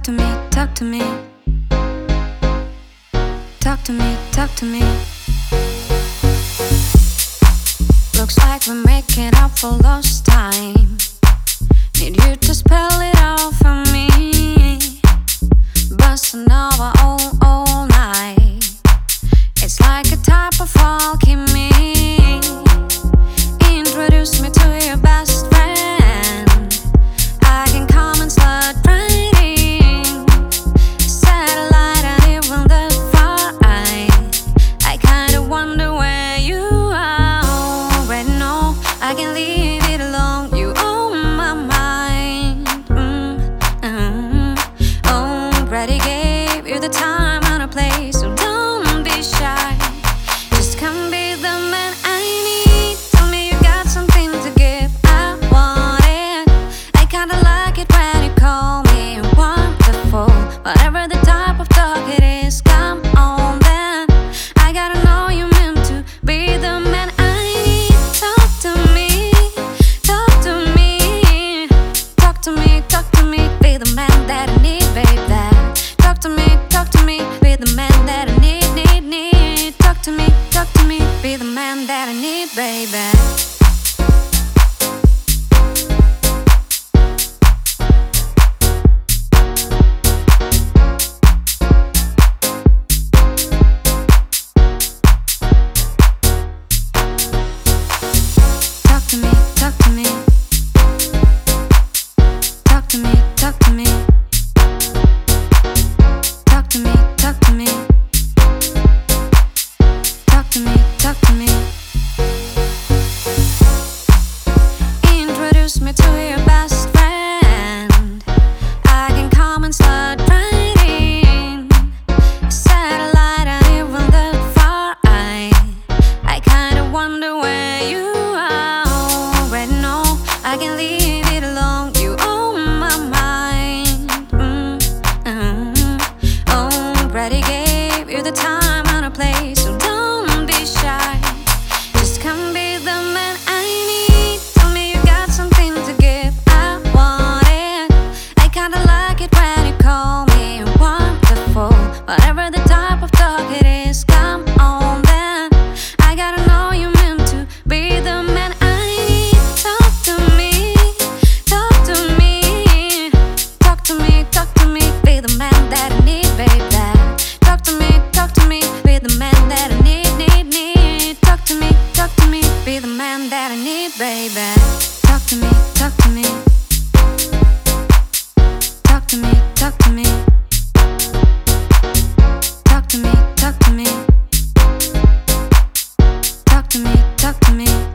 Talk to me, talk to me. Talk to me, talk to me. Looks like we're making up for lost time. Need you to spell it out for me. Busting over all night. It's like a type of alchemy. Introduce me to your best friend. I can come and start writing. Satellite and even the far I kinda wonder where you are. Already know I can leave it alone. You own my mind. Already gave you the time and a place, so don't be shy. Just come be the man I need. Tell me you got something to give. I want it. I kinda like it when you call me wonderful. Whatever the type of talk it is, come on then. I gotta know you meant to be the man I need. Talk to me, talk to me. Talk to me, talk to me. Be the man that I need, baby. Talk to me, be the man that I need. Talk to me, be the man that I need, baby. Talk to me, talk to me. Talk to me, talk to me. Talk to me, talk to me. Talk to me, talk to me. Introduce me to your best friend. I can come and start writing. Satellite and even the far I kinda wonder where you are. Already know I can leave it alone. You own my mind. Already gave you the time and a place, so don't be shy. Just come be the man I need. Tell me you got something to give. I want it. I kinda like it when you call me wonderful. Whatever the type of talk it is, come on then. I gotta know you meant to be the man I need. Talk to me, talk to me. Talk to me, talk to me. Be the man that I need, baby. Talk to me, be the man that I need. Talk to me, be the man that I need, baby. Talk to me, talk to me. Talk to me, talk to me. Talk to me, talk to me. Talk to me, talk to me.